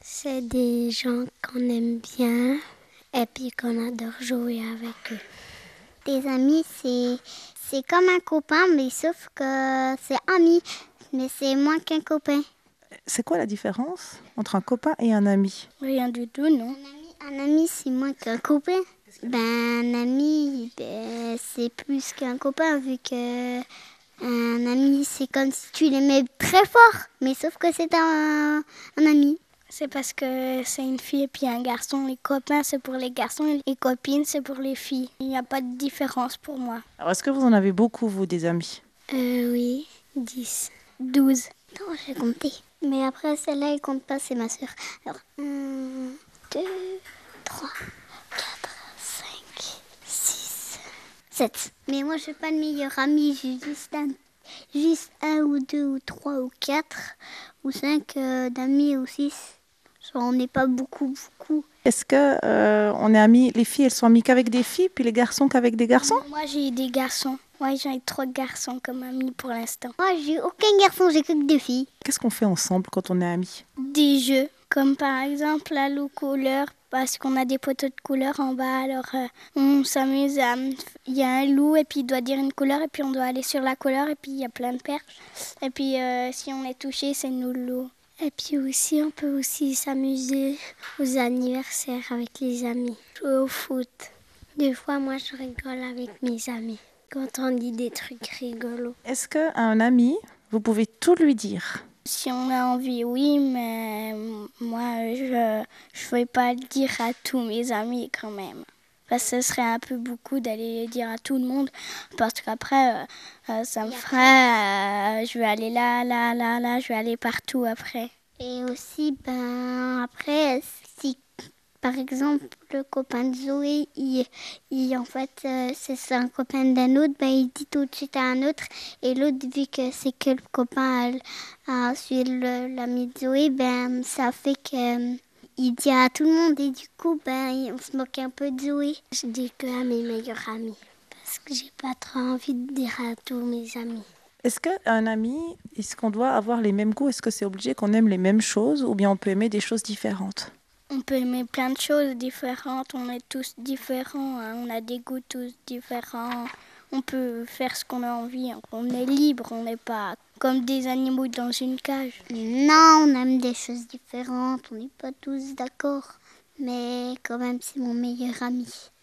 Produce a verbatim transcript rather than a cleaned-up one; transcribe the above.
C'est des gens qu'on aime bien et puis qu'on adore jouer avec eux. Des amis, c'est, c'est comme un copain, mais sauf que c'est ami, mais c'est moins qu'un copain. C'est quoi la différence entre un copain et un ami? Rien du tout, non. Un ami, un ami c'est moins qu'un copain. Ben, un ami, ben, c'est plus qu'un copain, vu que un ami, c'est comme si tu l'aimais très fort, mais sauf que c'est un, un ami. C'est parce que c'est une fille et puis un garçon. Les copains, c'est pour les garçons et les copines, c'est pour les filles. Il n'y a pas de différence pour moi. Alors, est-ce que vous en avez beaucoup, vous, des amis? Euh, oui, dix. douze. Non, j'ai compté. Mais après, celle-là, elle compte pas, c'est ma soeur. Alors, un, deux, trois, quatre, cinq, six, sept. Mais moi, je n'ai pas de meilleur ami. J'ai juste un, juste un ou deux ou trois ou quatre ou cinq euh, d'amis ou six. On n'est pas beaucoup, beaucoup. Est-ce que euh, on est amis, les filles, elles sont amies qu'avec des filles, puis les garçons qu'avec des garçons? Moi, j'ai des garçons. Moi, j'ai trois garçons comme amis pour l'instant. Moi, j'ai aucun garçon, j'ai que deux filles. Qu'est-ce qu'on fait ensemble quand on est amis? Des jeux, comme par exemple la loup couleur, parce qu'on a des poteaux de couleur en bas. Alors, euh, on s'amuse à... Il y a un loup et puis il doit dire une couleur et puis on doit aller sur la couleur et puis il y a plein de perches. Et puis, euh, si on est touché, c'est nous le loup. Et puis aussi, on peut aussi s'amuser aux anniversaires avec les amis. Jouer au foot. Des fois, moi, je rigole avec mes amis quand on dit des trucs rigolos. Est-ce qu'à un ami, vous pouvez tout lui dire? Si on a envie, oui, mais moi, je ne vais pas le dire à tous mes amis quand même. Parce que ce serait un peu beaucoup d'aller le dire à tout le monde, parce qu'après, euh, ça me ferait... Euh, je vais aller là, là, là, là, je vais aller partout après. Et aussi, ben, après, si, par exemple, le copain de Zoé, il, il, en fait, euh, c'est un copain d'un autre, ben, il dit tout de suite à un autre. Et l'autre, vu que c'est que le copain a, a suivi l'ami de Zoé, ben, ça fait que... Il dit à tout le monde et du coup, ben, on se moque un peu de Zoé. Je dis que à mes meilleurs amis parce que j'ai pas trop envie de dire à tous mes amis. Est-ce qu'un ami, est-ce qu'on doit avoir les mêmes goûts? Est-ce que c'est obligé qu'on aime les mêmes choses ou bien on peut aimer des choses différentes? On peut aimer plein de choses différentes, on est tous différents, hein. On a des goûts tous différents. On peut faire ce qu'on a envie, on est libre, on n'est pas comme des animaux dans une cage. Non, on aime des choses différentes, on n'est pas tous d'accord. Mais quand même, c'est mon meilleur ami.